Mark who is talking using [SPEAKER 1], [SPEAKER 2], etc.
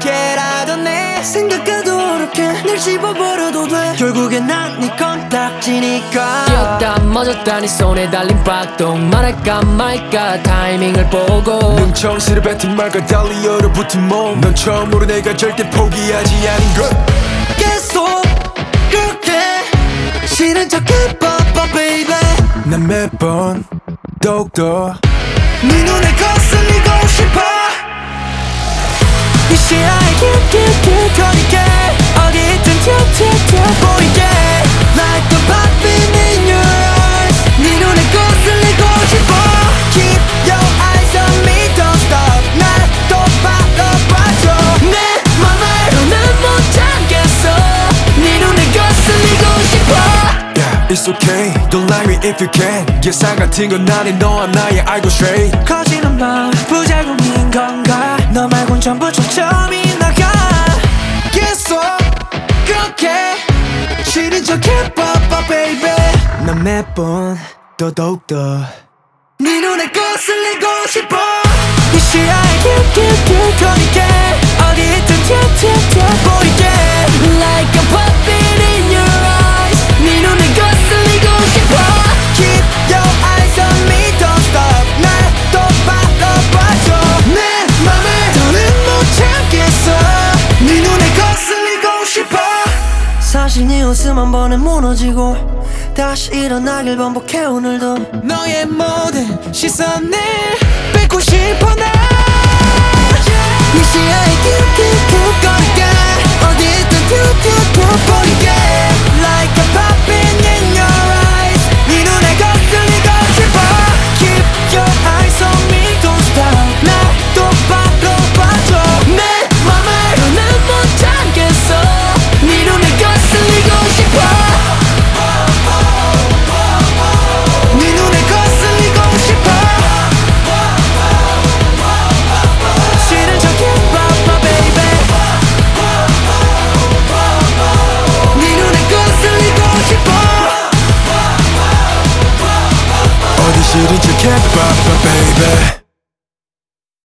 [SPEAKER 1] 어떻게라도 내 생각과도 어렵게 날 씹어버려도 돼. 결국엔 난 네 건딱지니까.
[SPEAKER 2] 뛰었다 멎었다 네 손에 달린 박동. 말할까 말까 타이밍을 보고
[SPEAKER 3] 능청스레 뱉은 말과 달리 얼어붙은 몸. 넌 처음으로 내가 절대 포기하지 않은 것.
[SPEAKER 1] 계속 그렇게 싫은 척해봐봐 baby.
[SPEAKER 3] 난 매번 더욱더
[SPEAKER 1] 네 눈에 거슬리고 싶어. 이 시야에 깊게 거리게 어디 있든 튀어 보이게 Like the popping in your eyes. 네 눈에 거슬리고 싶어. Keep your eyes on me, don't stop. 날 또 바라봐줘. 내 맘을 난 못 참겠어. 네 눈에 거슬리고 싶어.
[SPEAKER 3] Yeah, it's okay, don't lie me if you can. 예상 같은 건 아닌 너와 나의 알고 straight.
[SPEAKER 1] 커지는 밤 부작용인 건가. 너 말곤 전부 초점이 나가. 계속 그렇게 싫은 척 해봐봐 baby.
[SPEAKER 3] 난 매번 더욱더
[SPEAKER 1] 네 눈에 거슬리고 싶어. 이 시야에 깊게 거리게 어디 있든 튀어 보이게 Like a puppet in your eyes. 네 눈에 거슬리고 싶어. Keep your eyes on me, don't stop. 날 또 바라봐줘. 내 맘을 더는 못 참겠어. 네 눈에 거슬리고 싶어. 사실 네 웃음 한 번에 무너지고 다시 일어나길 반복해 오늘도. 너의 모든 시선을 뺏고 싶어 나. 네 시야에 깊게 거리게 어디 있든 튀어 보이게 Like a popping in your eyes. 네 눈에 거슬리고 싶어. Keep your eyes on me, don't stop. 날 또 바라봐줘. 내 맘을 더는 못 참겠어. 네 눈에 거슬리고 싶어. 네 눈에 거슬리고 싶어. 싫은 척 해봐봐 baby. 네 눈에 거슬리고 싶어.
[SPEAKER 3] 어디 싫은 척 해봐봐 baby.